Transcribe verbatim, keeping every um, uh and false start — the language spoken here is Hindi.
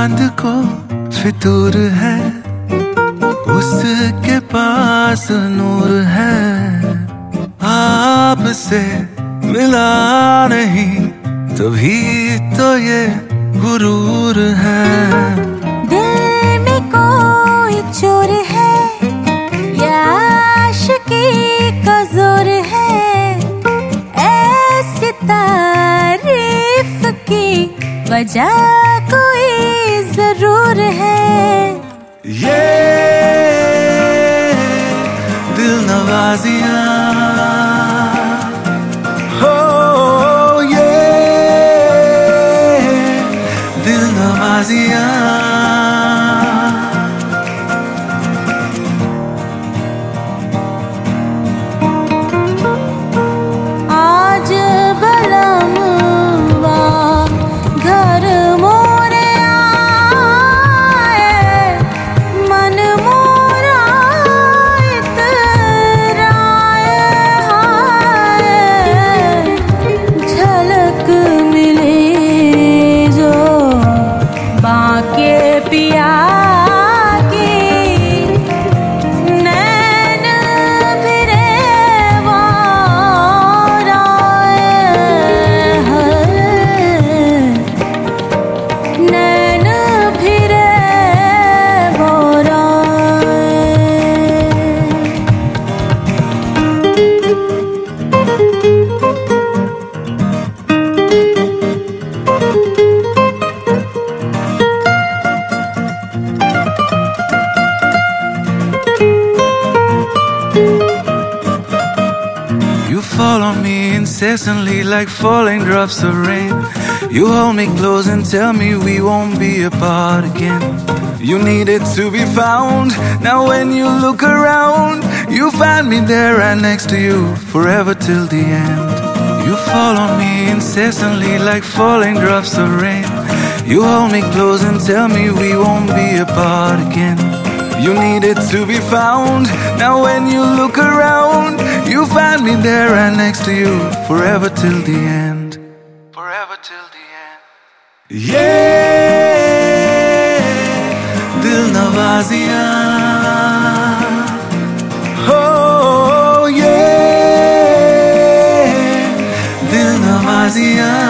चांद को फितूर है, उसके पास नूर है। आपसे मिला नहीं तभी तो ये गुरूर है। दिल में कोई चोर है या आशिकी का जोर है, ऐसी तारीफ की वजह कोई जरूर है। ये दिल नवाजियां हो, ये दिल नवाजियां। आज बलमवा घर मोरे आए, मन मोरा इतराए हाय। झलक मिले जो बाके पिया की, नैन फिरे वार आए हैं, नैन फिरे वार आए। You follow me incessantly like falling drops of rain. You hold me close and tell me we won't be apart again. You needed to be found. Now when you look around, you find me there right next to you, forever till the end. You follow me incessantly like falling drops of rain. You hold me close and tell me we won't be apart again. You needed to be found. Now when you look around, you find me there right next to you, forever till the end. Forever till the end. Yeah, dil nawaziyan. Oh yeah, dil nawaziyan.